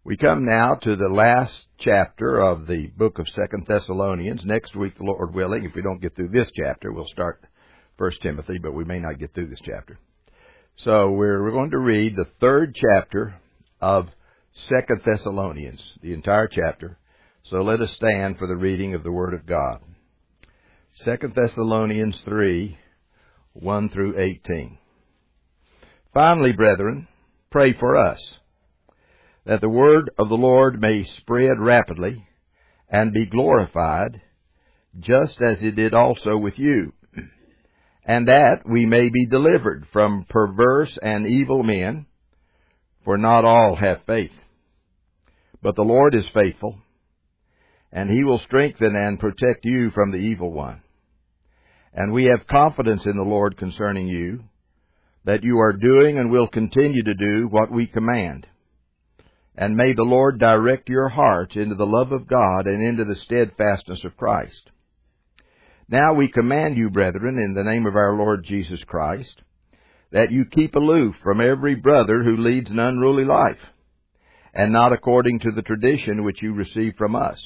We come now to the last chapter of the book of 2 Thessalonians. Next week, the Lord willing, if we don't get through this chapter, we'll start 1 Timothy, but we may not get through this chapter. So we're going to read the third chapter of 2 Thessalonians, the entire chapter. So let us stand for the reading of the Word of God. 2 Thessalonians 3, 1 through 18. Finally, brethren, pray for us, that the word of the Lord may spread rapidly and be glorified, just as it did also with you, and that we may be delivered from perverse and evil men, for not all have faith. But the Lord is faithful, and He will strengthen and protect you from the evil one. And we have confidence in the Lord concerning you, that you are doing and will continue to do what we command. And may the Lord direct your hearts into the love of God and into the steadfastness of Christ. Now we command you, brethren, in the name of our Lord Jesus Christ, that you keep aloof from every brother who leads an unruly life, and not according to the tradition which you received from us.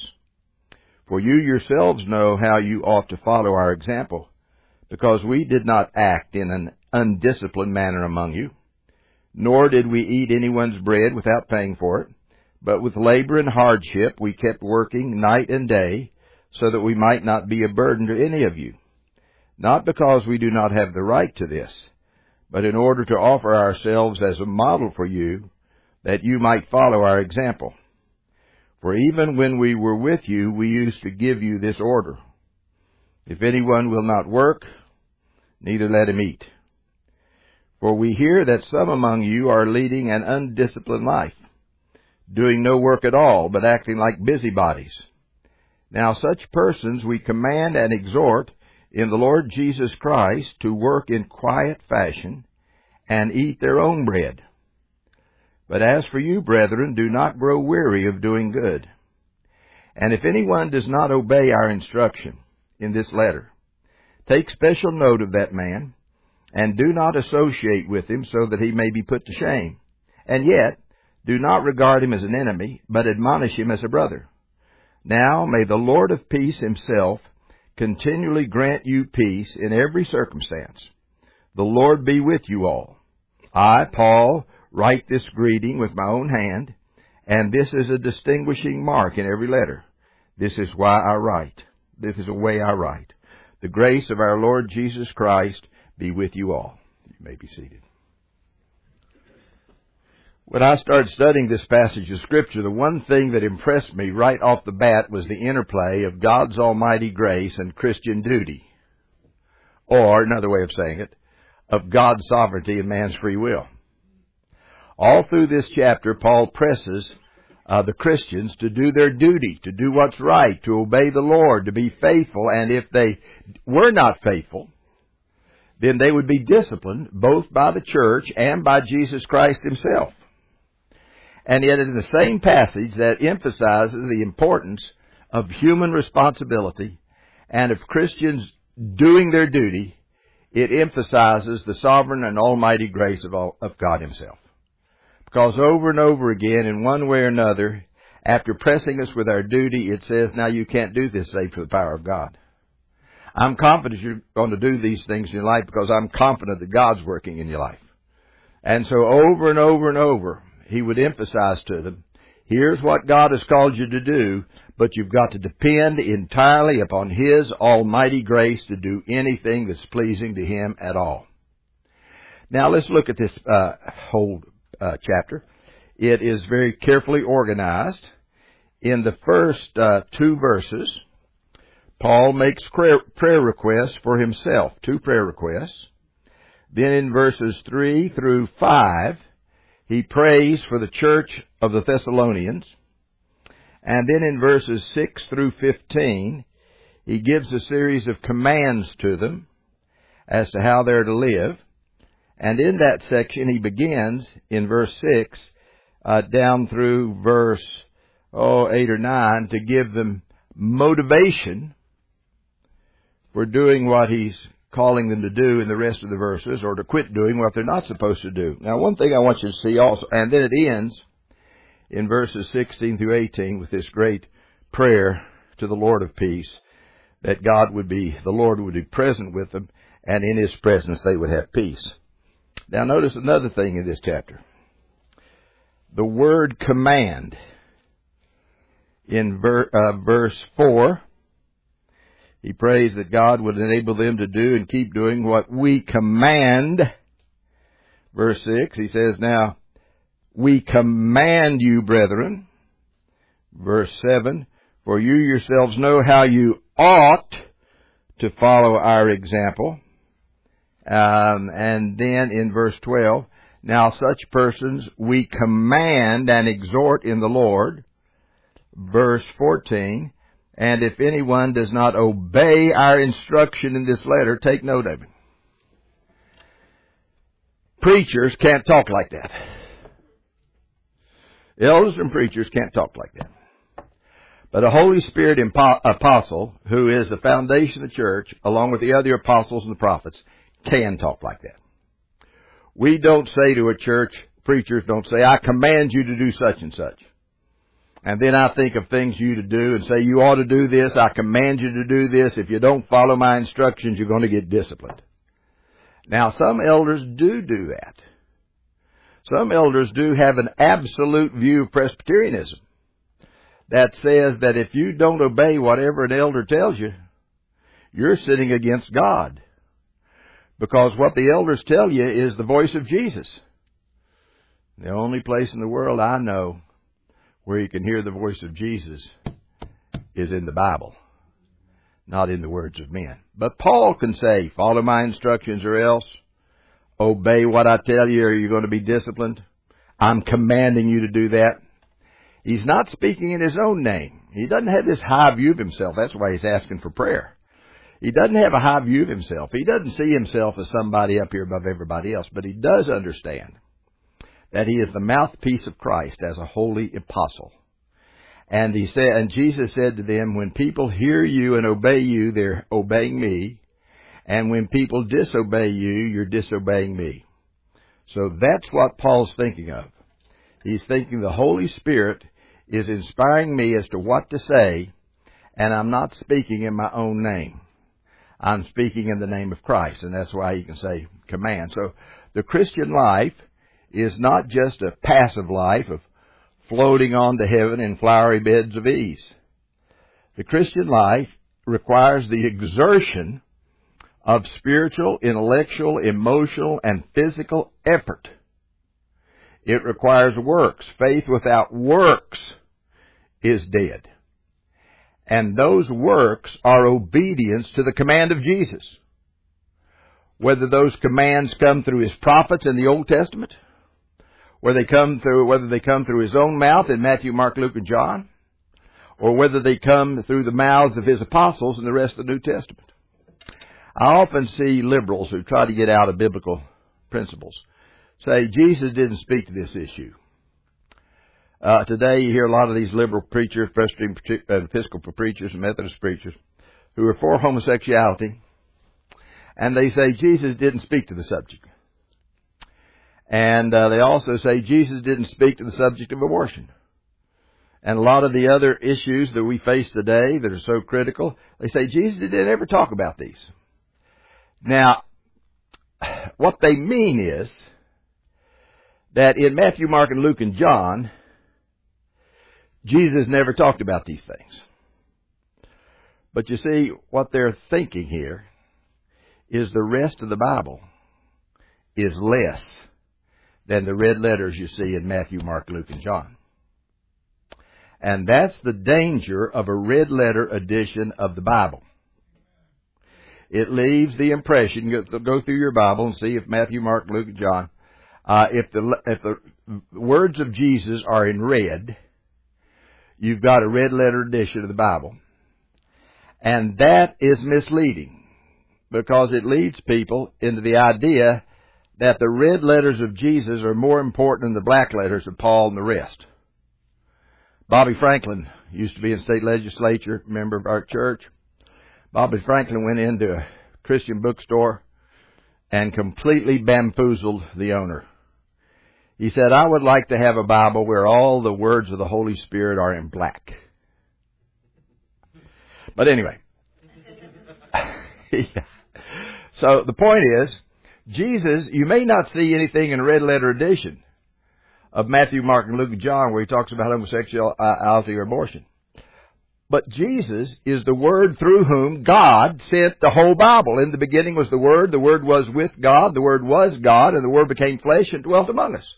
For you yourselves know how you ought to follow our example, because we did not act in an undisciplined manner among you, nor did we eat anyone's bread without paying for it, but with labor and hardship we kept working night and day, so that we might not be a burden to any of you, not because we do not have the right to this, but in order to offer ourselves as a model for you, that you might follow our example. For even when we were with you, we used to give you this order: if anyone will not work, neither let him eat. For we hear that some among you are leading an undisciplined life, doing no work at all, but acting like busybodies. Now such persons we command and exhort in the Lord Jesus Christ to work in quiet fashion and eat their own bread. But as for you, brethren, do not grow weary of doing good. And if anyone does not obey our instruction in this letter, take special note of that man, and do not associate with him, so that he may be put to shame. And yet, do not regard him as an enemy, but admonish him as a brother. Now may the Lord of peace Himself continually grant you peace in every circumstance. The Lord be with you all. I, Paul, write this greeting with my own hand, and this is a distinguishing mark in every letter. This is why I write. This is the way I write. The grace of our Lord Jesus Christ be with you all. You may be seated. When I started studying this passage of Scripture, the one thing that impressed me right off the bat was the interplay of God's almighty grace and Christian duty. Or, another way of saying it, of God's sovereignty and man's free will. All through this chapter, Paul presses the Christians to do their duty, to do what's right, to obey the Lord, to be faithful, and if they were not faithful, then they would be disciplined both by the church and by Jesus Christ Himself. And yet in the same passage that emphasizes the importance of human responsibility and of Christians doing their duty, it emphasizes the sovereign and almighty grace of God Himself. Because over and over again, in one way or another, after pressing us with our duty, it says, now you can't do this save for the power of God. I'm confident you're going to do these things in your life because I'm confident that God's working in your life. And so over and over and over, he would emphasize to them, here's what God has called you to do, but you've got to depend entirely upon His almighty grace to do anything that's pleasing to Him at all. Now let's look at this whole chapter. It is very carefully organized. In the first two verses, Paul makes prayer requests for himself, 2 prayer requests. Then in verses 3 through 5, he prays for the church of the Thessalonians. And then in verses 6 through 15, he gives a series of commands to them as to how they're to live. And in that section, he begins in verse 6 down through verse 8 or 9 to give them motivation for doing what he's calling them to do in the rest of the verses, or to quit doing what they're not supposed to do. Now, one thing I want you to see also, and then it ends in verses 16 through 18 with this great prayer to the Lord of peace, that the Lord would be present with them, and in His presence they would have peace. Now notice another thing in this chapter. The word command in verse 4, he prays that God would enable them to do and keep doing what we command. Verse 6, he says, now, we command you, brethren. Verse 7, for you yourselves know how you ought to follow our example. And then in verse 12, now such persons we command and exhort in the Lord. Verse 14, and if anyone does not obey our instruction in this letter, take note of it. Preachers can't talk like that. Elders and preachers can't talk like that. But a Holy Spirit apostle, who is the foundation of the church, along with the other apostles and the prophets, can talk like that. We don't say to a church, preachers don't say, I command you to do such and such. And then I think of things you to do and say, you ought to do this, I command you to do this. If you don't follow my instructions, you're going to get disciplined. Now, some elders do that. Some elders do have an absolute view of Presbyterianism that says that if you don't obey whatever an elder tells you, you're sinning against God. Because what the elders tell you is the voice of Jesus. The only place in the world I know where you can hear the voice of Jesus is in the Bible, not in the words of men. But Paul can say, follow my instructions or else. Obey what I tell you or you're going to be disciplined. I'm commanding you to do that. He's not speaking in his own name. He doesn't have this high view of himself. That's why he's asking for prayer. He doesn't have a high view of himself. He doesn't see himself as somebody up here above everybody else. But he does understand that he is the mouthpiece of Christ as a holy apostle. And he said, and Jesus said to them, when people hear you and obey you, they're obeying me. And when people disobey you, you're disobeying me. So that's what Paul's thinking of. He's thinking the Holy Spirit is inspiring me as to what to say, and I'm not speaking in my own name. I'm speaking in the name of Christ, and that's why you can say command. So the Christian life is not just a passive life of floating on to heaven in flowery beds of ease. The Christian life requires the exertion of spiritual, intellectual, emotional, and physical effort. It requires works. Faith without works is dead. And those works are obedience to the command of Jesus. Whether those commands come through His prophets in the Old Testament, whether they come through His own mouth in Matthew, Mark, Luke, and John, or whether they come through the mouths of His apostles in the rest of the New Testament. I often see liberals who try to get out of biblical principles say Jesus didn't speak to this issue. Today you hear a lot of these liberal preachers, Presbyterian Episcopal preachers, and Methodist preachers who are for homosexuality, and they say Jesus didn't speak to the subject. And they also say Jesus didn't speak to the subject of abortion. And a lot of the other issues that we face today that are so critical, they say Jesus didn't ever talk about these. Now, what they mean is that in Matthew, Mark, and Luke, and John, Jesus never talked about these things. But you see, what they're thinking here is the rest of the Bible is less than the red letters you see in Matthew, Mark, Luke, and John. And that's the danger of a red letter edition of the Bible. It leaves the impression, go through your Bible and see if Matthew, Mark, Luke, and John, if the words of Jesus are in red, you've got a red letter edition of the Bible. And that is misleading because it leads people into the idea that the red letters of Jesus are more important than the black letters of Paul and the rest. Bobby Franklin used to be in state legislature, member of our church. Bobby Franklin went into a Christian bookstore and completely bamboozled the owner. He said, I would like to have a Bible where all the words of the Holy Spirit are in black. But anyway. Yeah. So the point is, Jesus, you may not see anything in red letter edition of Matthew, Mark, and Luke, and John where he talks about homosexuality or abortion. But Jesus is the Word through whom God sent the whole Bible. In the beginning was the Word was with God, the Word was God, and the Word became flesh and dwelt among us.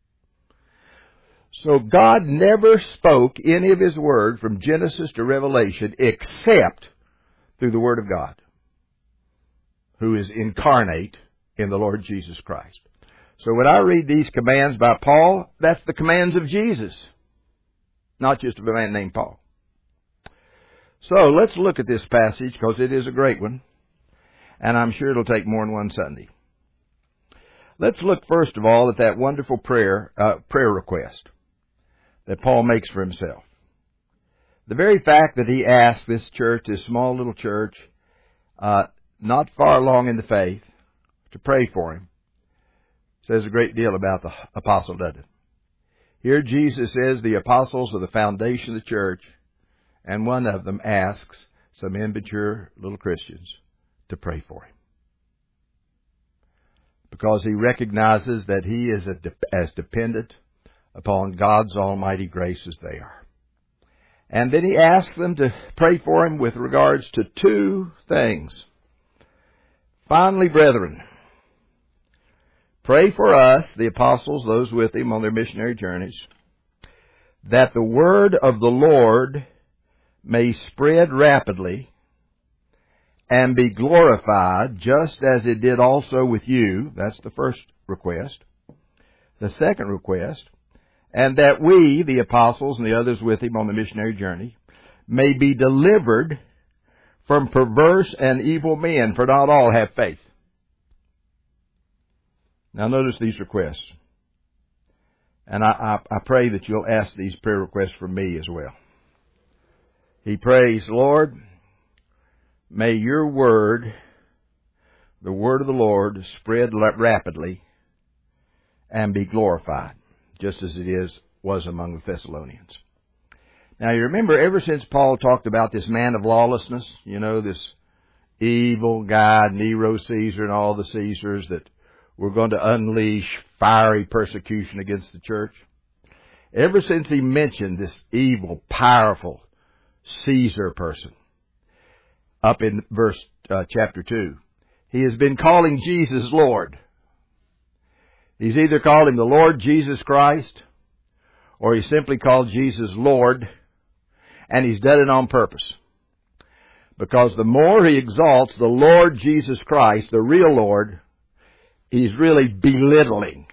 So God never spoke any of His Word from Genesis to Revelation except through the Word of God, who is incarnate in the Lord Jesus Christ. So when I read these commands by Paul, that's the commands of Jesus, not just of a man named Paul. So let's look at this passage because it is a great one, and I'm sure it'll take more than one Sunday. Let's look first of all at that wonderful prayer request that Paul makes for himself. The very fact that he asked this church, this small little church, not far along in the faith, to pray for him, says a great deal about the apostle, doesn't it? Here Jesus says the apostles are the foundation of the church, and one of them asks some immature little Christians to pray for him. Because he recognizes that he is as dependent upon God's almighty grace as they are. And then he asks them to pray for him with regards to two things. Finally, brethren, pray for us, the apostles, those with him on their missionary journeys, that the word of the Lord may spread rapidly and be glorified just as it did also with you. That's the first request. The second request, and that we, the apostles and the others with him on the missionary journey, may be delivered from perverse and evil men, for not all have faith. Now notice these requests. And I pray that you'll ask these prayer requests from me as well. He prays, Lord, may your word, the word of the Lord, spread rapidly and be glorified, just as it was among the Thessalonians. Now you remember, ever since Paul talked about this man of lawlessness, this evil guy, Nero Caesar and all the Caesars that were going to unleash fiery persecution against the church. Ever since he mentioned this evil, powerful Caesar person, up in chapter 2, he has been calling Jesus Lord. He's either called him the Lord Jesus Christ, or he simply called Jesus Lord, and he's done it on purpose. Because the more he exalts the Lord Jesus Christ, the real Lord, he's really belittling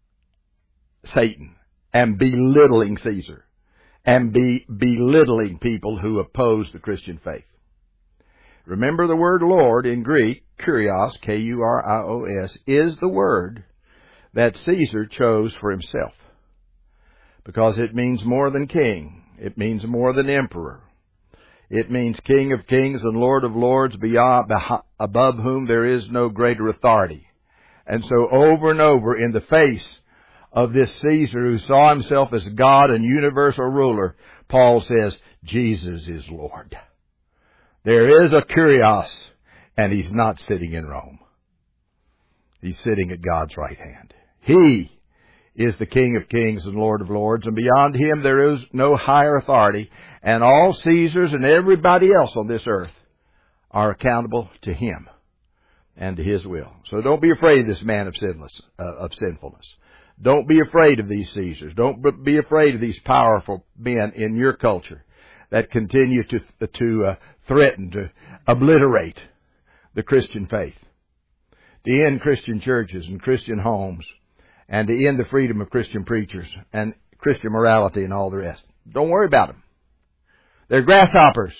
Satan and belittling Caesar and belittling people who oppose the Christian faith. Remember, the word Lord in Greek, kurios, K-U-R-I-O-S, is the word that Caesar chose for himself. Because it means more than king. It means more than emperor. It means King of kings and Lord of lords, above whom there is no greater authority. And so over and over, in the face of this Caesar who saw himself as God and universal ruler, Paul says, Jesus is Lord. There is a kurios, and he's not sitting in Rome. He's sitting at God's right hand. He is the King of kings and Lord of lords, and beyond him there is no higher authority, and all Caesars and everybody else on this earth are accountable to him and to his will. So don't be afraid of this man of sinfulness. Don't be afraid of these Caesars. Don't be afraid of these powerful men in your culture that continue to threaten to obliterate the Christian faith, to end Christian churches and Christian homes, and to end the freedom of Christian preachers and Christian morality and all the rest. Don't worry about them. They're grasshoppers.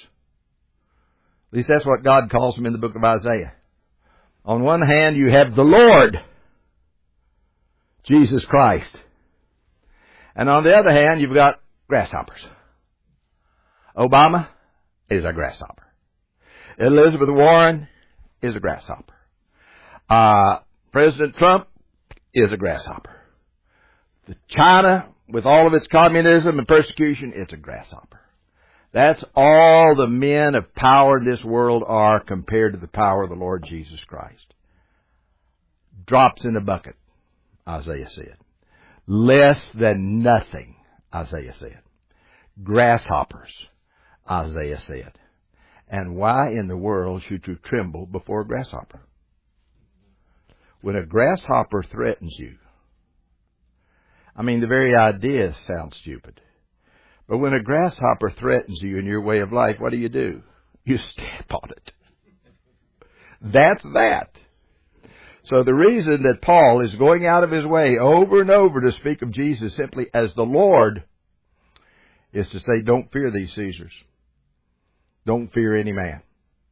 At least that's what God calls them in the book of Isaiah. On one hand, you have the Lord, Jesus Christ. And on the other hand, you've got grasshoppers. Obama is a grasshopper. Elizabeth Warren is a grasshopper. President Trump is a grasshopper. China, with all of its communism and persecution, it's a grasshopper. That's all the men of power in this world are compared to the power of the Lord Jesus Christ. Drops in a bucket, Isaiah said. Less than nothing, Isaiah said. Grasshoppers, Isaiah said. And why in the world should you tremble before a grasshopper? When a grasshopper threatens you, I mean, the very idea sounds stupid. But when a grasshopper threatens you in your way of life, what do? You step on it. That's that. So the reason that Paul is going out of his way over and over to speak of Jesus simply as the Lord is to say, don't fear these Caesars. Don't fear any man.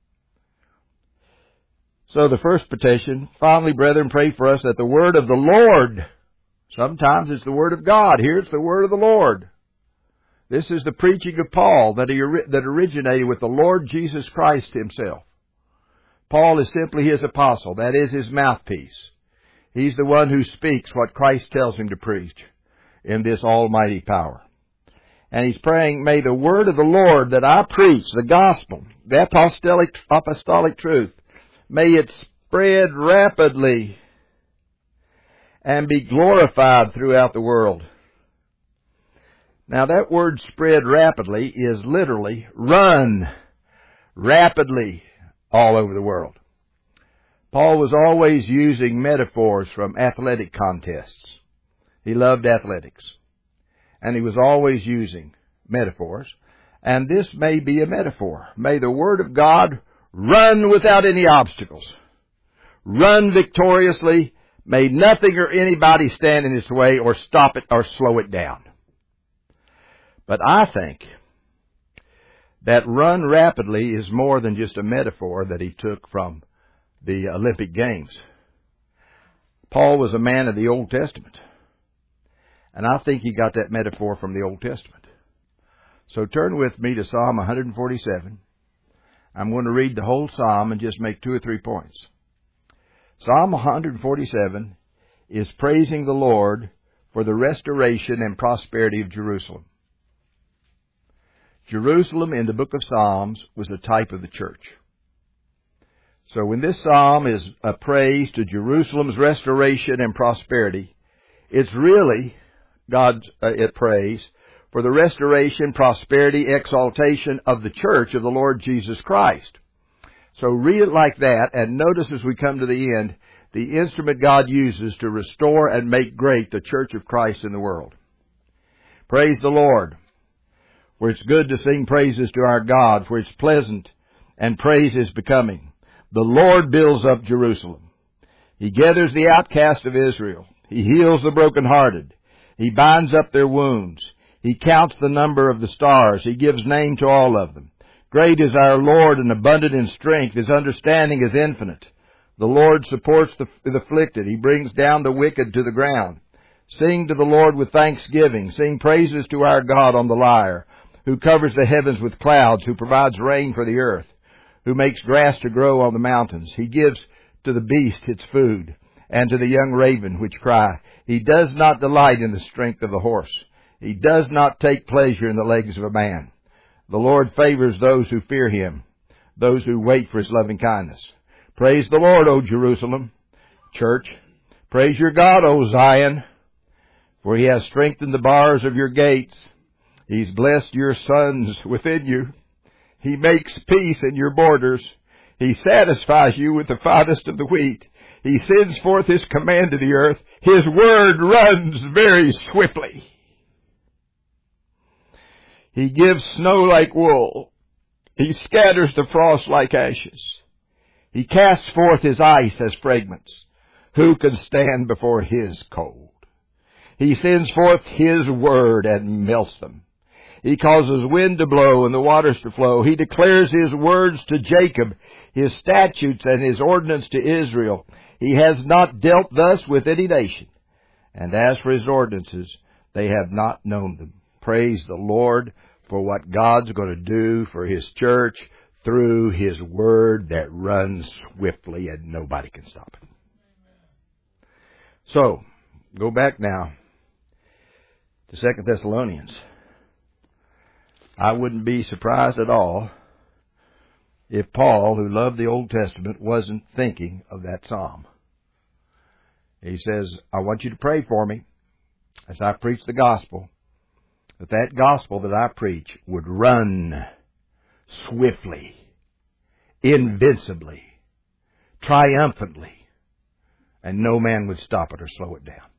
So the first petition, finally, brethren, pray for us that the word of the Lord, sometimes it's the word of God. Here it's the word of the Lord. This is the preaching of Paul that originated with the Lord Jesus Christ himself. Paul is simply his apostle. That is his mouthpiece. He's the one who speaks what Christ tells him to preach in this almighty power. And he's praying, may the word of the Lord that I preach, the gospel, the apostolic truth, may it spread rapidly and be glorified throughout the world. Now that word spread rapidly is literally run rapidly all over the world. Paul was always using metaphors from athletic contests. He loved athletics. And he was always using metaphors. And this may be a metaphor. May the Word of God run without any obstacles. Run victoriously. May nothing or anybody stand in its way or stop it or slow it down. But I think that run rapidly is more than just a metaphor that he took from the Olympic Games. Paul was a man of the Old Testament. And I think he got that metaphor from the Old Testament. So turn with me to Psalm 147. I'm going to read the whole psalm and just make 2 or 3 points. Psalm 147 is praising the Lord for the restoration and prosperity of Jerusalem. Jerusalem in the book of Psalms was a type of the church. So when this psalm is a praise to Jerusalem's restoration and prosperity, it's really God's praise for the restoration, prosperity, exaltation of the church of the Lord Jesus Christ. So read it like that, and notice as we come to the end, the instrument God uses to restore and make great the church of Christ in the world. Praise the Lord. For it's good to sing praises to our God, for it's pleasant, and praise is becoming. The Lord builds up Jerusalem. He gathers the outcast of Israel. He heals the brokenhearted. He binds up their wounds. He counts the number of the stars. He gives name to all of them. Great is our Lord and abundant in strength. His understanding is infinite. The Lord supports the afflicted. He brings down the wicked to the ground. Sing to the Lord with thanksgiving. Sing praises to our God on the lyre, who covers the heavens with clouds, who provides rain for the earth, who makes grass to grow on the mountains. He gives to the beast its food, and to the young raven which cry. He does not delight in the strength of the horse. He does not take pleasure in the legs of a man. The Lord favors those who fear Him, those who wait for His loving kindness. Praise the Lord, O Jerusalem. Church, praise your God, O Zion, for He has strengthened the bars of your gates. He's blessed your sons within you. He makes peace in your borders. He satisfies you with the finest of the wheat. He sends forth His command to the earth. His word runs very swiftly. He gives snow like wool. He scatters the frost like ashes. He casts forth His ice as fragments. Who can stand before His cold? He sends forth His word and melts them. He causes wind to blow and the waters to flow. He declares His words to Jacob, His statutes and His ordinance to Israel. He has not dealt thus with any nation. And as for His ordinances, they have not known them. Praise the Lord for what God's going to do for His church through His word that runs swiftly and nobody can stop it. So, go back now to 2 Thessalonians, I wouldn't be surprised at all if Paul, who loved the Old Testament, wasn't thinking of that psalm. He says, I want you to pray for me as I preach the gospel, that gospel that I preach would run swiftly, invincibly, triumphantly, and no man would stop it or slow it down.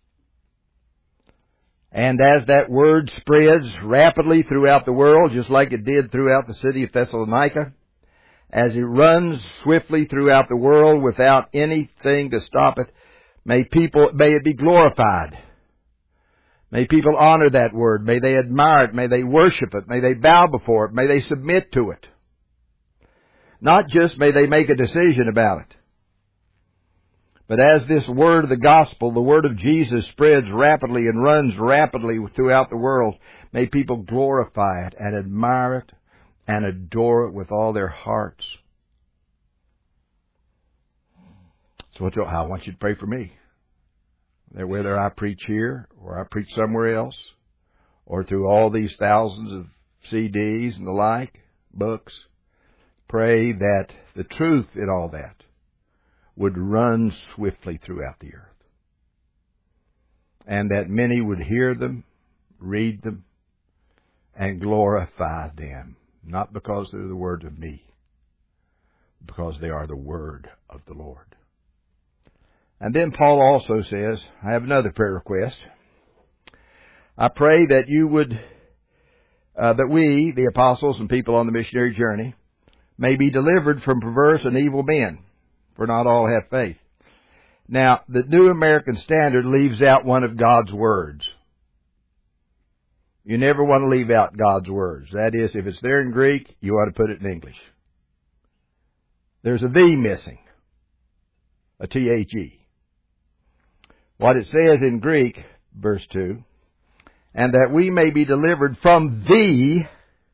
And as that word spreads rapidly throughout the world, just like it did throughout the city of Thessalonica, as it runs swiftly throughout the world without anything to stop it, may it be glorified. May people honor that word. May they admire it. May they worship it. May they bow before it. May they submit to it. Not just may they make a decision about it. But as this word of the gospel, the word of Jesus, spreads rapidly and runs rapidly throughout the world, may people glorify it and admire it and adore it with all their hearts. So I want you to pray for me. That whether I preach here or I preach somewhere else or through all these thousands of CDs and the like, books, pray that the truth in all that would run swiftly throughout the earth. And that many would hear them, read them, and glorify them. Not because they're the words of me, because they are the word of the Lord. And then Paul also says, I have another prayer request. I pray that you would, that we, the apostles and people on the missionary journey, may be delivered from perverse and evil men, for not all have faith. Now, the New American Standard leaves out one of God's words. You never want to leave out God's words. That is, if it's there in Greek, you ought to put it in English. There's a "the" missing, a "the." What it says in Greek, verse 2, and that we may be delivered from the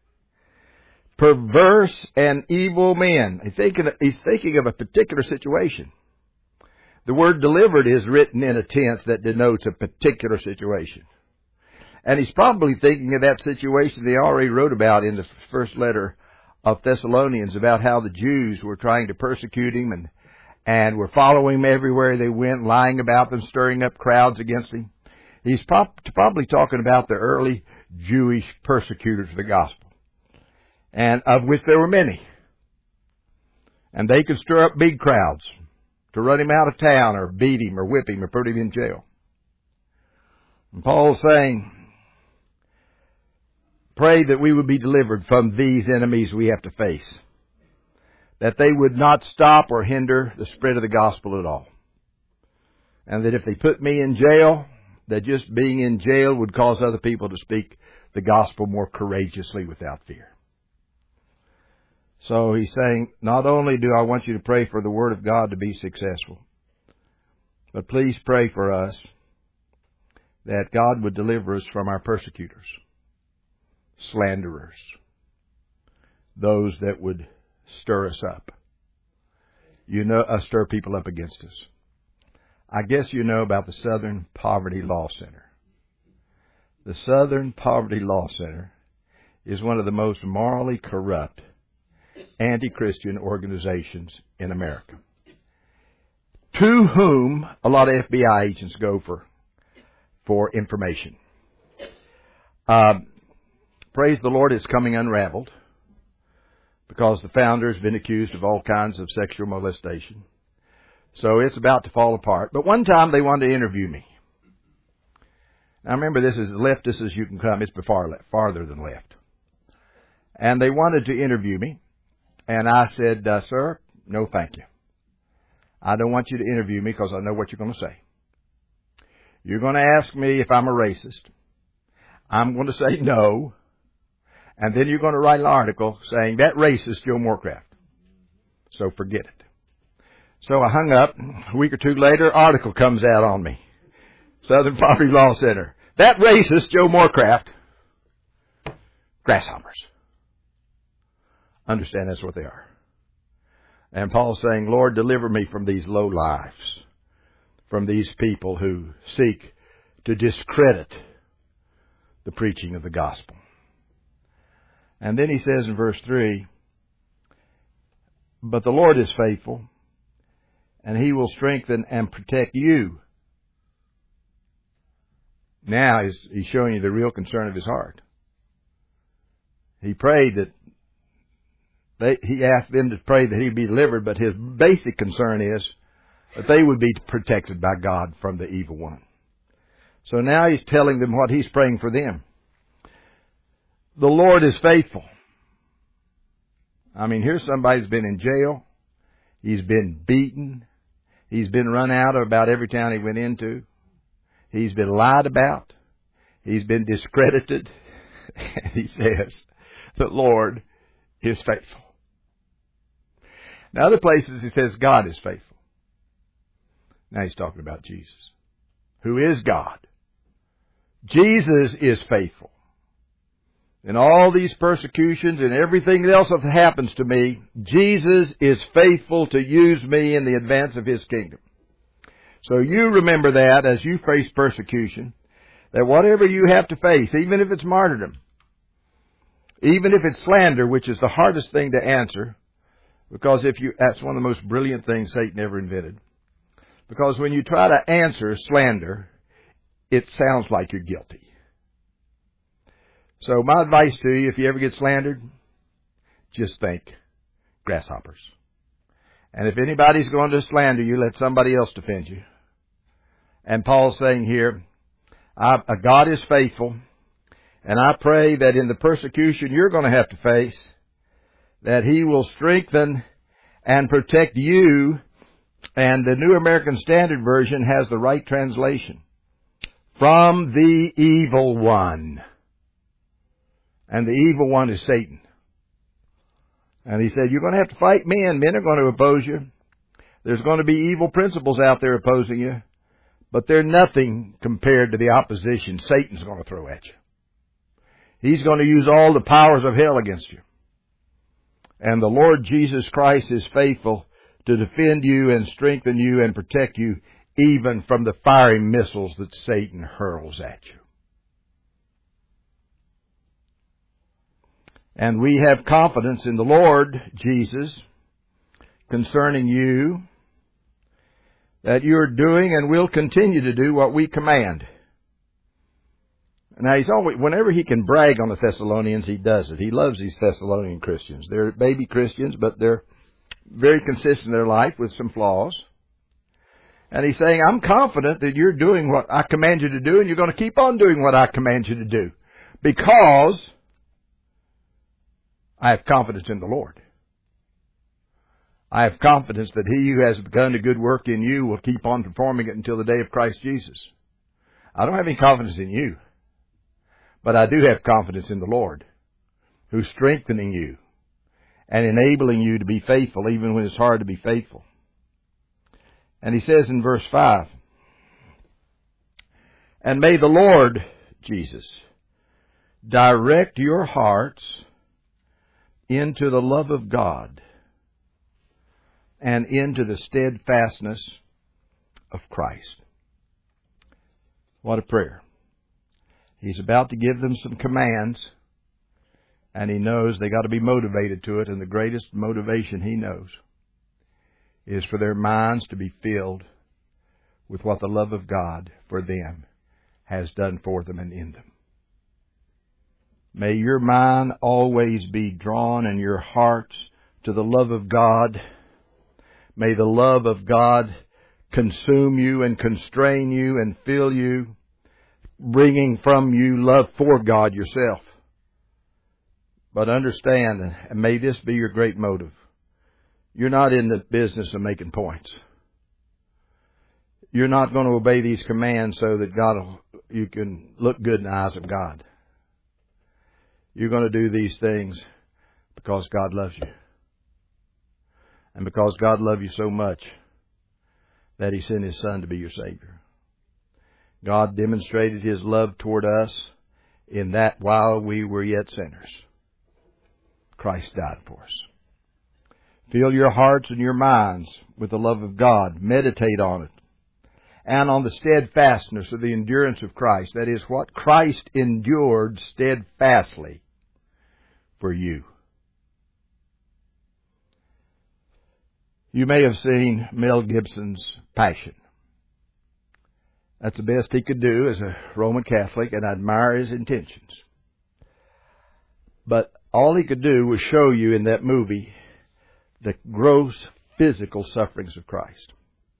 perverse and evil men. He's thinking of a particular situation. The word delivered is written in a tense that denotes a particular situation. And he's probably thinking of that situation they already wrote about in the first letter of Thessalonians, about how the Jews were trying to persecute him and were following him everywhere they went, lying about them, stirring up crowds against him. He's probably talking about the early Jewish persecutors of the gospel, and of which there were many. And they could stir up big crowds to run him out of town or beat him or whip him or put him in jail. And Paul's saying, pray that we would be delivered from these enemies we have to face, that they would not stop or hinder the spread of the gospel at all. And that if they put me in jail, that just being in jail would cause other people to speak the gospel more courageously without fear. So he's saying, not only do I want you to pray for the Word of God to be successful, but please pray for us that God would deliver us from our persecutors, slanderers, those that would stir us up. Stir people up against us. I guess you know about the Southern Poverty Law Center. The Southern Poverty Law Center is one of the most morally corrupt anti-Christian organizations in America, to whom a lot of FBI agents go for information. Praise the Lord, it's coming unraveled, because the founder has been accused of all kinds of sexual molestation. So it's about to fall apart. But one time they wanted to interview me. Now remember, this is as leftist as you can come. It's farther than left. And they wanted to interview me. And I said, sir, no thank you. I don't want you to interview me because I know what you're going to say. You're going to ask me if I'm a racist. I'm going to say no. And then you're going to write an article saying, that racist Joe Morecraft. So forget it. So I hung up. A week or two later, article comes out on me. Southern Poverty Law Center. That racist Joe Morecraft. Grasshoppers. Understand that's what they are. And Paul's saying, Lord, deliver me from these low lives, from these people who seek to discredit the preaching of the gospel. And then he says in verse 3, but the Lord is faithful, and He will strengthen and protect you. Now he's showing you the real concern of his heart. He prayed he asked them to pray that he'd be delivered, but his basic concern is that they would be protected by God from the evil one. So now he's telling them what he's praying for them. The Lord is faithful. I mean, here's somebody who's been in jail. He's been beaten. He's been run out of about every town he went into. He's been lied about. He's been discredited. And he says, the Lord is faithful. In other places he says God is faithful. Now he's talking about Jesus, who is God. Jesus is faithful. In all these persecutions and everything else that happens to me, Jesus is faithful to use me in the advance of His kingdom. So you remember that as you face persecution, that whatever you have to face, even if it's martyrdom, even if it's slander, which is the hardest thing to answer, because that's one of the most brilliant things Satan ever invented. Because when you try to answer slander, it sounds like you're guilty. So my advice to you, if you ever get slandered, just think grasshoppers. And if anybody's going to slander you, let somebody else defend you. And Paul's saying here, God is faithful, and I pray that in the persecution you're going to have to face, that He will strengthen and protect you. And the New American Standard Version has the right translation. From the evil one. And the evil one is Satan. And he said, you're going to have to fight men. Men are going to oppose you. There's going to be evil principles out there opposing you. But they're nothing compared to the opposition Satan's going to throw at you. He's going to use all the powers of hell against you. And the Lord Jesus Christ is faithful to defend you and strengthen you and protect you even from the fiery missiles that Satan hurls at you. And we have confidence in the Lord Jesus concerning you, that you're doing and will continue to do what we command. Now, whenever he can brag on the Thessalonians, he does it. He loves these Thessalonian Christians. They're baby Christians, but they're very consistent in their life with some flaws. And he's saying, I'm confident that you're doing what I command you to do, and you're going to keep on doing what I command you to do, because I have confidence in the Lord. I have confidence that He who has begun a good work in you will keep on performing it until the day of Christ Jesus. I don't have any confidence in you, but I do have confidence in the Lord, who's strengthening you and enabling you to be faithful even when it's hard to be faithful. And he says in verse 5, and may the Lord Jesus direct your hearts into the love of God and into the steadfastness of Christ. What a prayer. He's about to give them some commands, and he knows they got to be motivated to it, and the greatest motivation he knows is for their minds to be filled with what the love of God for them has done for them and in them. May your mind always be drawn and your hearts to the love of God. May the love of God consume you and constrain you and fill you, bringing from you love for God yourself. But understand, and may this be your great motive, you're not in the business of making points. You're not going to obey these commands so that you can look good in the eyes of God. You're going to do these things because God loves you. And because God loved you so much that He sent His Son to be your Savior. God demonstrated His love toward us in that while we were yet sinners, Christ died for us. Fill your hearts and your minds with the love of God. Meditate on it. and on the steadfastness of the endurance of Christ. That is, what Christ endured steadfastly for you. You may have seen Mel Gibson's Passion. That's the best he could do as a Roman Catholic, and I admire his intentions. But all he could do was show you in that movie the gross physical sufferings of Christ.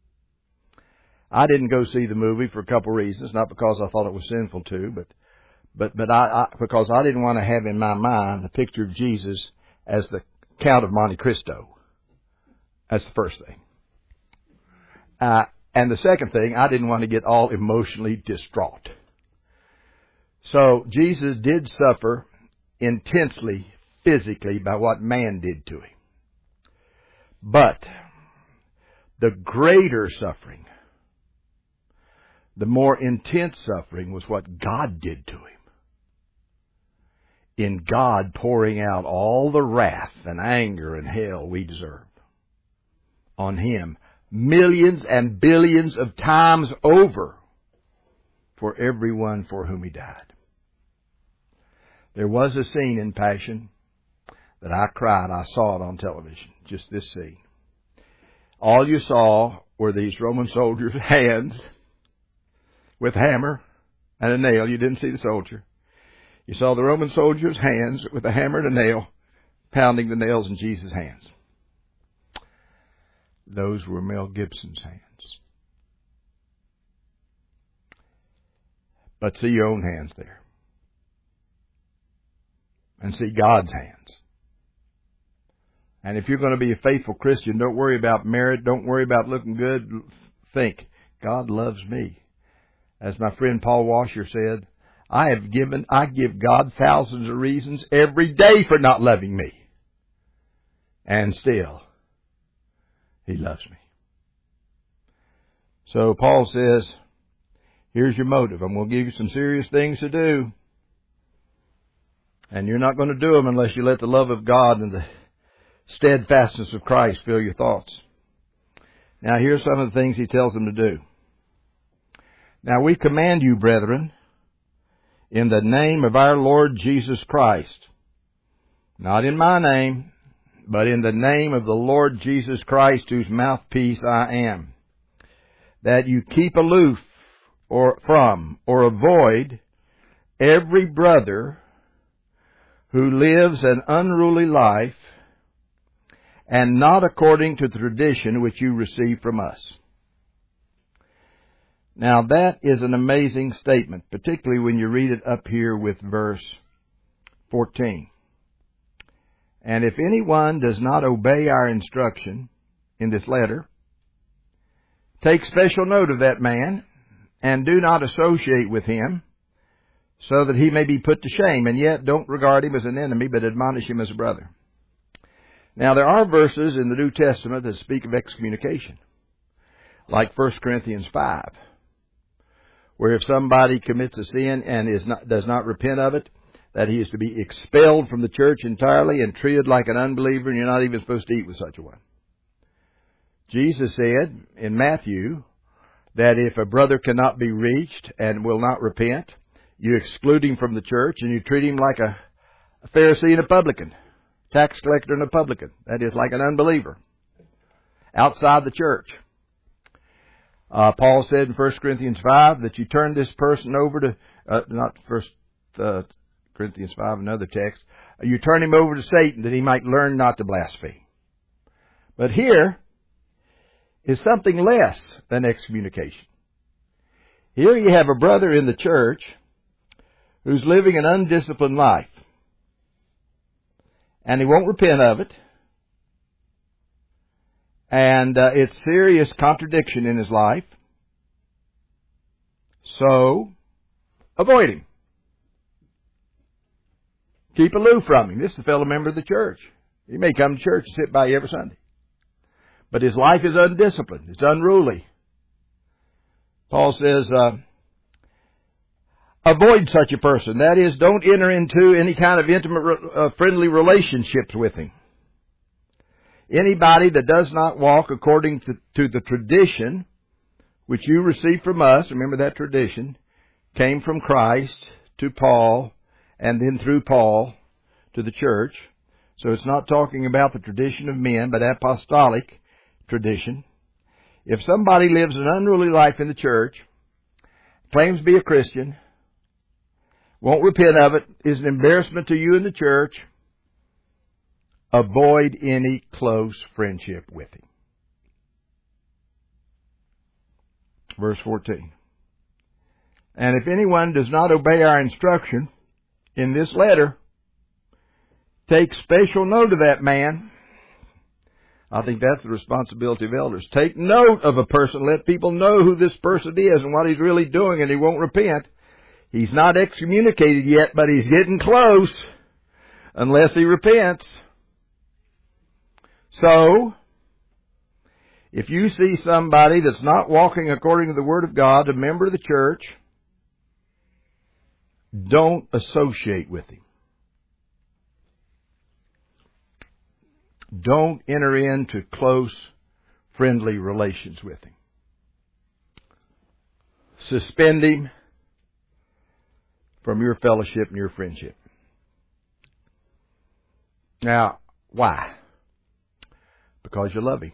I didn't go see the movie for a couple reasons, not because I thought it was sinful to, but because I didn't want to have in my mind the picture of Jesus as the Count of Monte Cristo. That's the first thing. And the second thing, I didn't want to get all emotionally distraught. So Jesus did suffer intensely, physically, by what man did to him. But the greater suffering, the more intense suffering, was what God did to him. In God pouring out all the wrath and anger and hell we deserve on him, millions and billions of times over, for everyone for whom he died. There was a scene in Passion that I cried. I saw it on television, just this scene. All you saw were these Roman soldiers' hands with a hammer and a nail. You didn't see the soldier. You saw the Roman soldiers' hands with a hammer and a nail pounding the nails in Jesus' hands. Those were Mel Gibson's hands. But see your own hands there. And see God's hands. And if you're going to be a faithful Christian, don't worry about merit. Don't worry about looking good. Think, God loves me. As my friend Paul Washer said, I give God thousands of reasons every day for not loving me. And still, he loves me. So Paul says, here's your motive. I'm going to give you some serious things to do. And you're not going to do them unless you let the love of God and the steadfastness of Christ fill your thoughts. Now here's some of the things he tells them to do. Now we command you, brethren, in the name of our Lord Jesus Christ, not in my name, but in the name of the Lord Jesus Christ, whose mouthpiece I am, that you keep aloof from or avoid every brother who lives an unruly life and not according to the tradition which you received from us. Now that is an amazing statement, particularly when you read it up here with verse 14. And if anyone does not obey our instruction in this letter, take special note of that man and do not associate with him, so that he may be put to shame, and yet don't regard him as an enemy, but admonish him as a brother. Now there are verses in the New Testament that speak of excommunication, like 1 Corinthians 5, where if somebody commits a sin and does not repent of it, that he is to be expelled from the church entirely and treated like an unbeliever, and you're not even supposed to eat with such a one. Jesus said in Matthew that if a brother cannot be reached and will not repent, you exclude him from the church and you treat him like a Pharisee and a publican, tax collector and a publican. That is, like an unbeliever outside the church. Paul said in 1 Corinthians 5 that you turn this person over to, not 1 Corinthians 5, another text, you turn him over to Satan that he might learn not to blaspheme. But here is something less than excommunication. Here you have a brother in the church who's living an undisciplined life, and he won't repent of it, and it's serious contradiction in his life, so avoid him. Keep aloof from him. This is a fellow member of the church. He may come to church and sit by you every Sunday, but his life is undisciplined. It's unruly. Paul says, avoid such a person. That is, don't enter into any kind of intimate, friendly relationships with him. Anybody that does not walk according to the tradition which you received from us, remember that tradition, came from Christ to Paul, and then through Paul to the church. So it's not talking about the tradition of men, but apostolic tradition. If somebody lives an unruly life in the church, claims to be a Christian, won't repent of it, is an embarrassment to you in the church, avoid any close friendship with him. Verse 14. And if anyone does not obey our instruction in this letter, take special note of that man. I think that's the responsibility of elders. Take note of a person. Let people know who this person is and what he's really doing, and he won't repent. He's not excommunicated yet, but he's getting close unless he repents. So, if you see somebody that's not walking according to the Word of God, a member of the church, don't associate with him. Don't enter into close, friendly relations with him. Suspend him from your fellowship and your friendship. Now, why? Because you love him.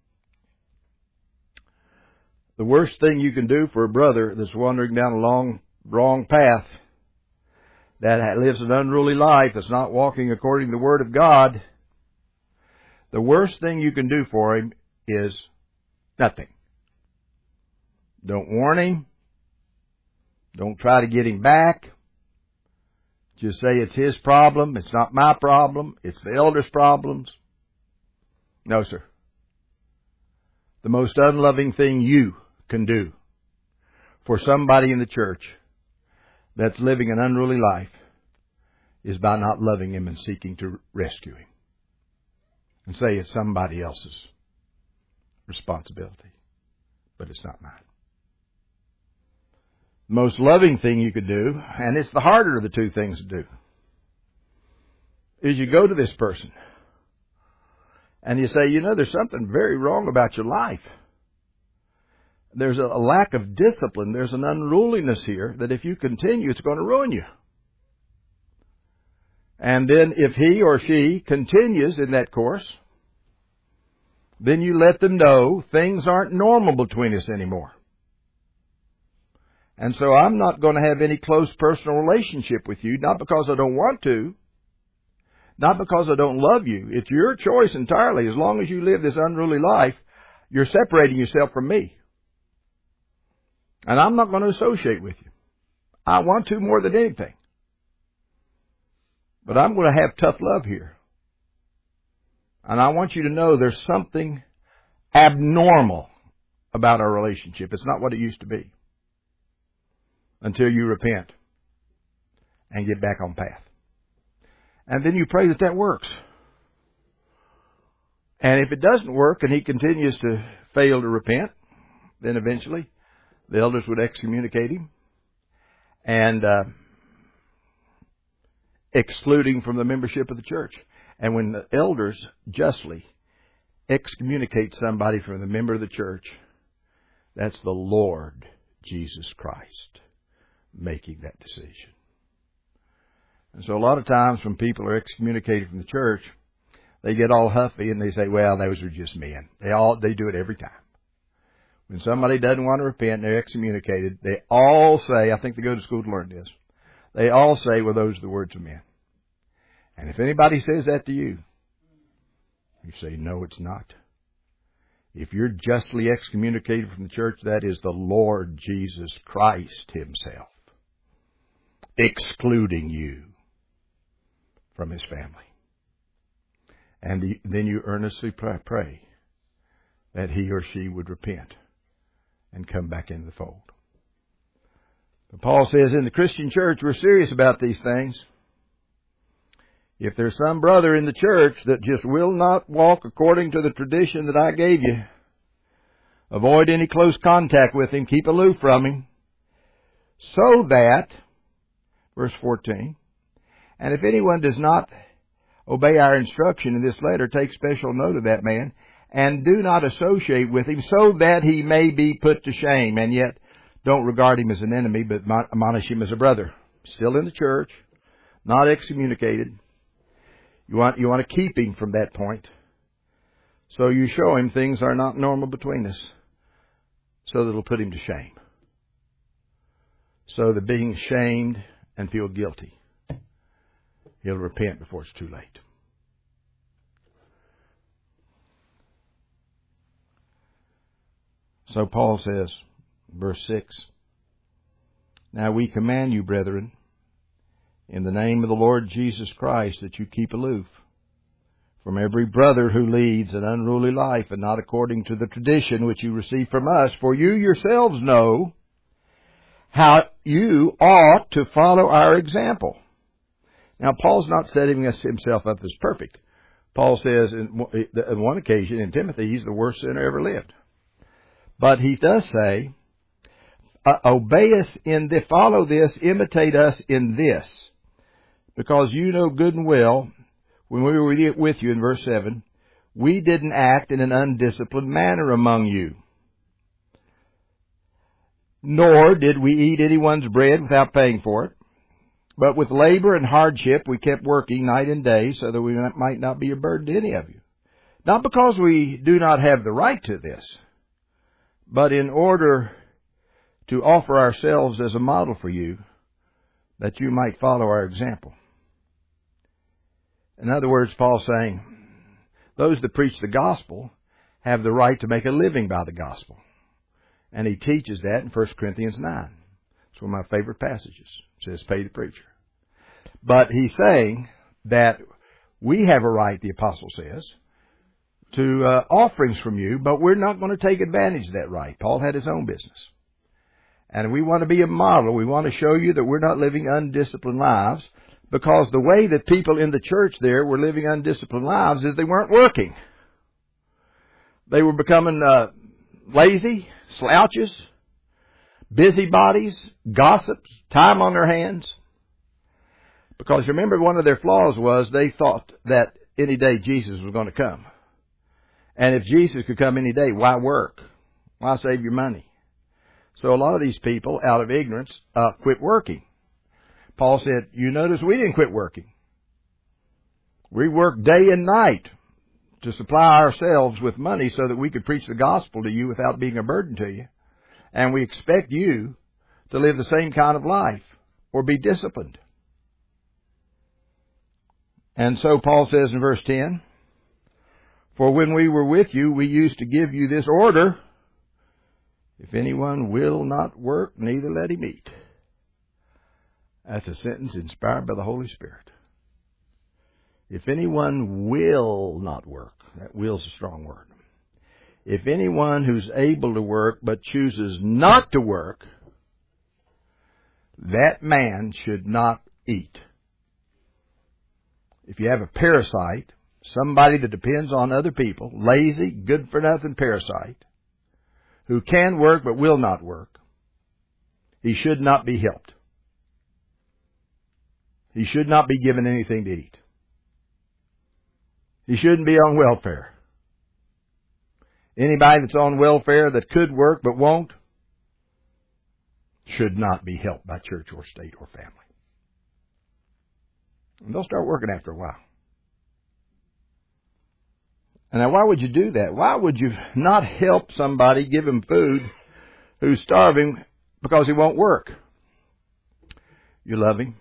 The worst thing you can do for a brother that's wandering down a wrong path, that lives an unruly life, that's not walking according to the Word of God, the worst thing you can do for him is nothing. Don't warn him. Don't try to get him back. Just say it's his problem. It's not my problem. It's the elders' problems. No, sir. The most unloving thing you can do for somebody in the church that's living an unruly life is by not loving him and seeking to rescue him. And say it's somebody else's responsibility. But it's not mine. The most loving thing you could do, and it's the harder of the two things to do, is you go to this person and you say, there's something very wrong about your life. There's a lack of discipline. There's an unruliness here that if you continue, it's going to ruin you. And then if he or she continues in that course, then you let them know things aren't normal between us anymore. And so I'm not going to have any close personal relationship with you, not because I don't want to, not because I don't love you. It's your choice entirely. As long as you live this unruly life, you're separating yourself from me. And I'm not going to associate with you. I want to more than anything. But I'm going to have tough love here. And I want you to know there's something abnormal about our relationship. It's not what it used to be. Until you repent and get back on path. And then you pray that works. And if it doesn't work and he continues to fail to repent, then eventually the elders would excommunicate him and exclude him from the membership of the church. And when the elders justly excommunicate somebody from the member of the church, that's the Lord Jesus Christ making that decision. And so a lot of times when people are excommunicated from the church, they get all huffy and they say, well, those are just men. They do it every time. When somebody doesn't want to repent and they're excommunicated, they all say, I think they go to school to learn this, they all say, well, those are the words of men. And if anybody says that to you, you say, no, it's not. If you're justly excommunicated from the church, that is the Lord Jesus Christ Himself excluding you from His family. And then you earnestly pray that he or she would repent and come back into the fold. But Paul says in the Christian church, we're serious about these things. If there's some brother in the church that just will not walk according to the tradition that I gave you, avoid any close contact with him, keep aloof from him, so that, verse 14, and if anyone does not obey our instruction in this letter, take special note of that man, and do not associate with him, so that he may be put to shame. And yet, don't regard him as an enemy, but admonish him as a brother. Still in the church, not excommunicated. You want to keep him from that point. So you show him things are not normal between us, so that it'll put him to shame. So that being shamed and feel guilty, he'll repent before it's too late. So Paul says, verse 6, now we command you, brethren, in the name of the Lord Jesus Christ, that you keep aloof from every brother who leads an unruly life, and not according to the tradition which you received from us. For you yourselves know how you ought to follow our example. Now, Paul's not setting himself up as perfect. Paul says on one occasion in Timothy, he's the worst sinner ever lived. But he does say, obey us in this, follow this, imitate us in this, because you know good and well, when we were with you in verse 7, we didn't act in an undisciplined manner among you. Nor did we eat anyone's bread without paying for it. But with labor and hardship we kept working night and day, so that we might not be a burden to any of you. Not because we do not have the right to this, but in order to offer ourselves as a model for you, that you might follow our example. In other words, Paul's saying, those that preach the gospel have the right to make a living by the gospel. And he teaches that in 1 Corinthians 9. It's one of my favorite passages. It says, pay the preacher. But he's saying that we have a right, the apostle says, to offerings from you, but we're not going to take advantage of that right. Paul had his own business. And we want to be a model. We want to show you that we're not living undisciplined lives, because the way that people in the church there were living undisciplined lives is they weren't working. They were becoming lazy, slouches, busybodies, gossips, time on their hands. Because remember, one of their flaws was they thought that any day Jesus was going to come. And if Jesus could come any day, why work? Why save your money? So a lot of these people, out of ignorance, quit working. Paul said, you notice we didn't quit working. We worked day and night to supply ourselves with money so that we could preach the gospel to you without being a burden to you. And we expect you to live the same kind of life or be disciplined. And so Paul says in verse 10, for when we were with you, we used to give you this order, if anyone will not work, neither let him eat. That's a sentence inspired by the Holy Spirit. If anyone will not work, that will's a strong word. If anyone who's able to work but chooses not to work, that man should not eat. If you have a parasite, somebody that depends on other people, lazy, good-for-nothing parasite, who can work but will not work, he should not be helped. He should not be given anything to eat. He shouldn't be on welfare. Anybody that's on welfare that could work but won't should not be helped by church or state or family. And they'll start working after a while. And now, why would you do that? Why would you not help somebody, give him food, who's starving because he won't work? You love him.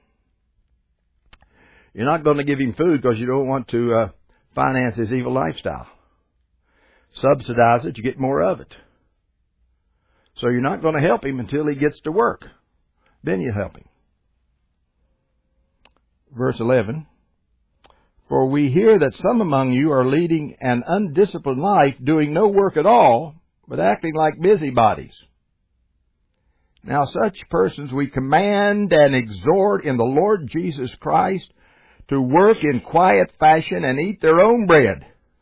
You're not going to give him food because you don't want to finance his evil lifestyle. Subsidize it, you get more of it. So you're not going to help him until he gets to work. Then you help him. Verse 11, for we hear that some among you are leading an undisciplined life, doing no work at all, but acting like busybodies. Now such persons we command and exhort in the Lord Jesus Christ to work in quiet fashion and eat their own bread.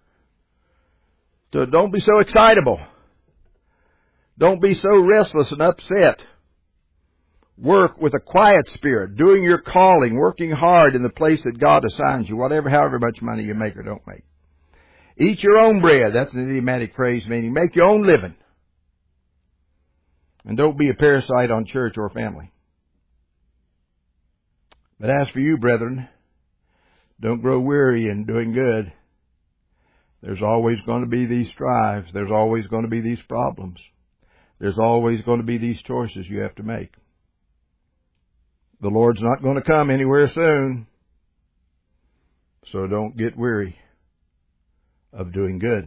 So don't be so excitable. Don't be so restless and upset. Work with a quiet spirit, doing your calling, working hard in the place that God assigns you, however much money you make or don't make. Eat your own bread. That's an idiomatic phrase meaning make your own living. And don't be a parasite on church or family. But as for you, brethren, don't grow weary in doing good. There's always going to be these strives. There's always going to be these problems. There's always going to be these choices you have to make. The Lord's not going to come anywhere soon. So don't get weary of doing good.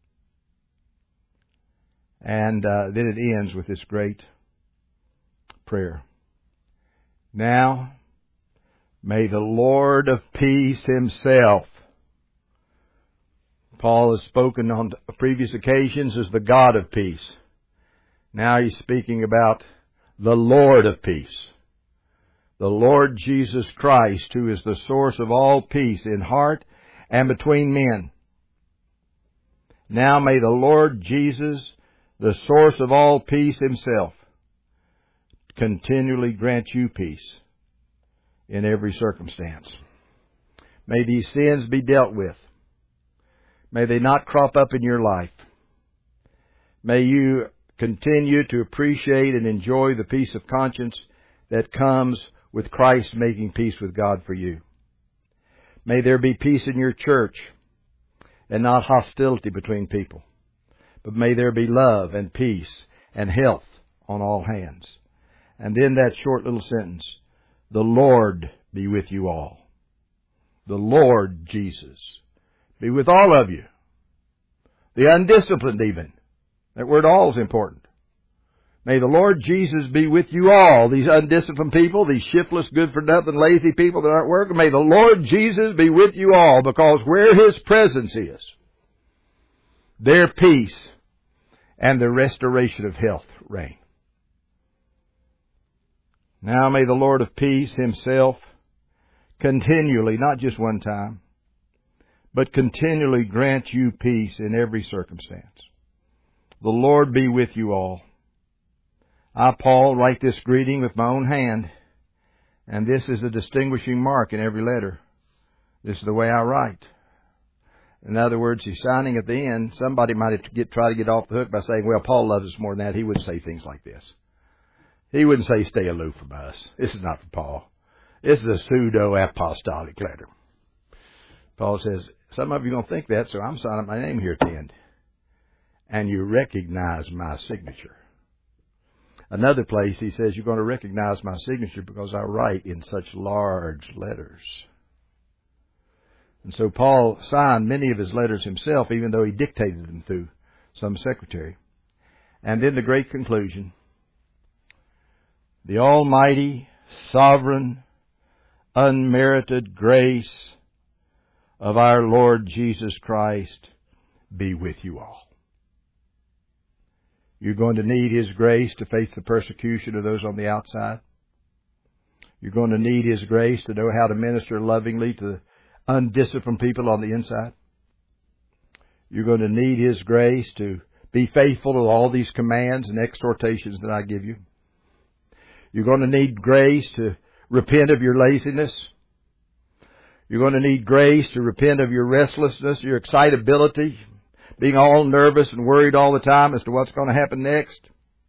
And then it ends with this great prayer. Now, may the Lord of peace himself. Paul has spoken on previous occasions as the God of peace. Now he's speaking about the Lord of peace. The Lord Jesus Christ, who is the source of all peace in heart and between men. Now may the Lord Jesus, the source of all peace himself, continually grant you peace in every circumstance. May these sins be dealt with. May they not crop up in your life. May you continue to appreciate and enjoy the peace of conscience that comes with Christ making peace with God for you. May there be peace in your church and not hostility between people. But may there be love and peace and health on all hands. And then that short little sentence, the Lord be with you all. The Lord Jesus be with all of you. The undisciplined even. That word all is important. May the Lord Jesus be with you all. These undisciplined people, these shiftless, good-for-nothing, lazy people that aren't working. May the Lord Jesus be with you all, because where His presence is, their peace and the restoration of health reign. Now may the Lord of peace himself continually, not just one time, but continually grant you peace in every circumstance. The Lord be with you all. I, Paul, write this greeting with my own hand, and this is a distinguishing mark in every letter. This is the way I write. In other words, he's signing at the end. Somebody might try to get off the hook by saying, well, Paul loves us more than that. He wouldn't say things like this. He wouldn't say, stay aloof from us. This is not for Paul. This is a pseudo-apostolic letter. Paul says, some of you don't think that, so I'm signing my name here at the end. And you recognize my signature. Another place he says, you're going to recognize my signature because I write in such large letters. And so Paul signed many of his letters himself, even though he dictated them through some secretary. And then the great conclusion. The almighty, sovereign, unmerited grace of our Lord Jesus Christ be with you all. You're going to need His grace to face the persecution of those on the outside. You're going to need His grace to know how to minister lovingly to the undisciplined people on the inside. You're going to need His grace to be faithful to all these commands and exhortations that I give you. You're going to need grace to repent of your laziness. You're going to need grace to repent of your restlessness, your excitability, being all nervous and worried all the time as to what's going to happen next.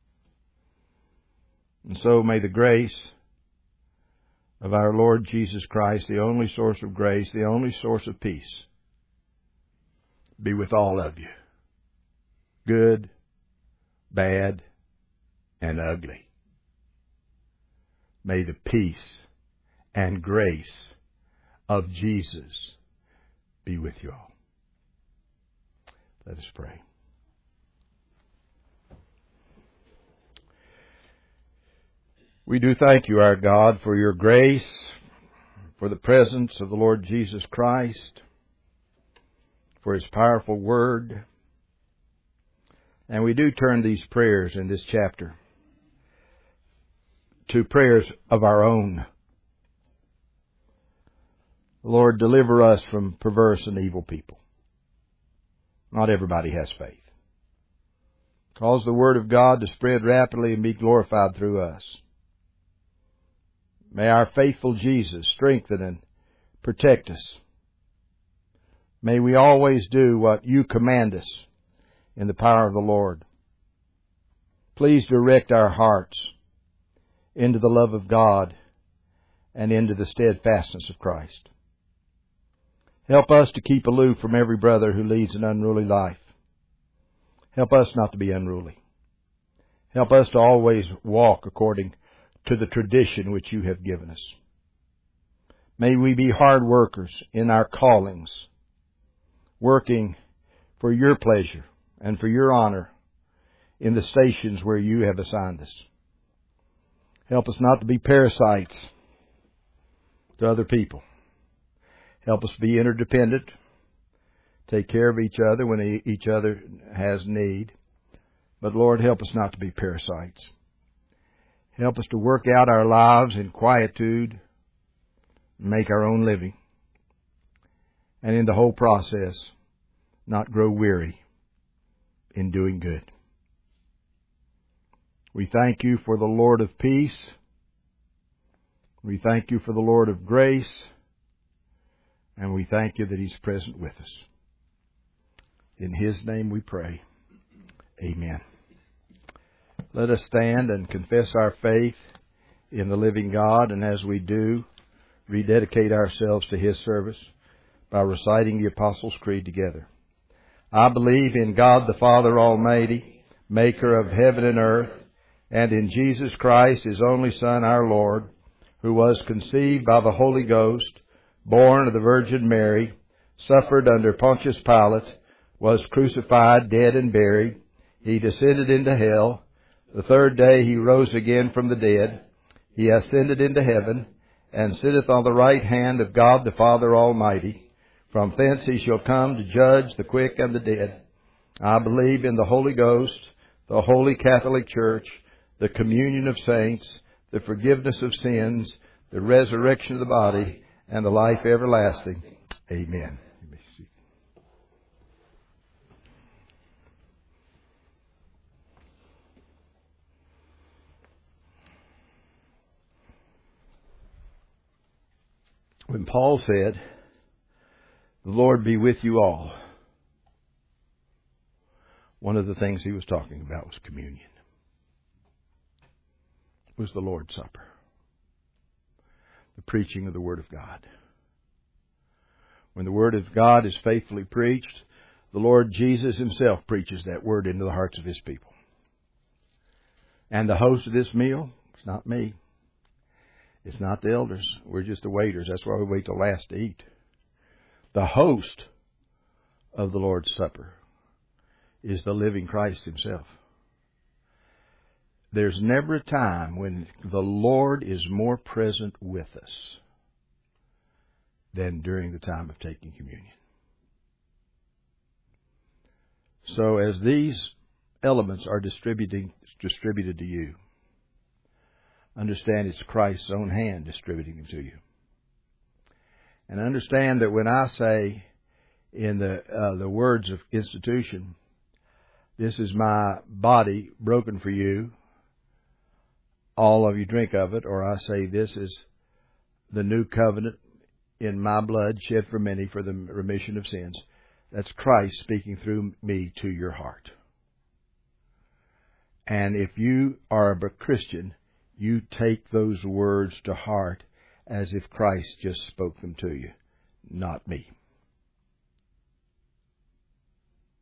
And so may the grace of our Lord Jesus Christ, the only source of grace, the only source of peace, be with all of you. Good, bad, and ugly. May the peace and grace of Jesus be with you all. Let us pray. We do thank you, our God, for your grace, for the presence of the Lord Jesus Christ, for His powerful word. And we do turn these prayers in this chapter to prayers of our own. Lord, deliver us from perverse and evil people. Not everybody has faith. Cause the Word of God to spread rapidly and be glorified through us. May our faithful Jesus strengthen and protect us. May we always do what you command us in the power of the Lord. Please direct our hearts into the love of God and into the steadfastness of Christ. Help us to keep aloof from every brother who leads an unruly life. Help us not to be unruly. Help us to always walk according to the tradition which you have given us. May we be hard workers in our callings, working for your pleasure and for your honor in the stations where you have assigned us. Help us not to be parasites to other people. Help us be interdependent, take care of each other when each other has need. But Lord, help us not to be parasites. Help us to work out our lives in quietude, make our own living, and in the whole process, not grow weary in doing good. We thank you for the Lord of peace. We thank you for the Lord of grace. And we thank you that He's present with us. In His name we pray. Amen. Let us stand and confess our faith in the living God, and as we do, rededicate ourselves to His service by reciting the Apostles' Creed together. I believe in God the Father Almighty, maker of heaven and earth, and in Jesus Christ, His only Son, our Lord, who was conceived by the Holy Ghost, born of the Virgin Mary, suffered under Pontius Pilate, was crucified, dead, and buried. He descended into hell. The third day He rose again from the dead. He ascended into heaven, and sitteth on the right hand of God the Father Almighty. From thence He shall come to judge the quick and the dead. I believe in the Holy Ghost, the Holy Catholic Church, the communion of saints, the forgiveness of sins, the resurrection of the body, and the life everlasting. Amen. You may see. When Paul said, "The Lord be with you all," one of the things he was talking about was communion. It was the Lord's Supper, the preaching of the Word of God. When the Word of God is faithfully preached, the Lord Jesus Himself preaches that Word into the hearts of His people. And the host of this meal, it's not me. It's not the elders. We're just the waiters. That's why we wait till last to eat. The host of the Lord's Supper is the living Christ Himself. There's never a time when the Lord is more present with us than during the time of taking communion. So as these elements are distributed to you, understand it's Christ's own hand distributing them to you. And understand that when I say in the words of institution, "This is my body broken for you, all of you drink of it," or I say, "This is the new covenant in my blood shed for many for the remission of sins," that's Christ speaking through me to your heart. And if you are a Christian, you take those words to heart as if Christ just spoke them to you, not me.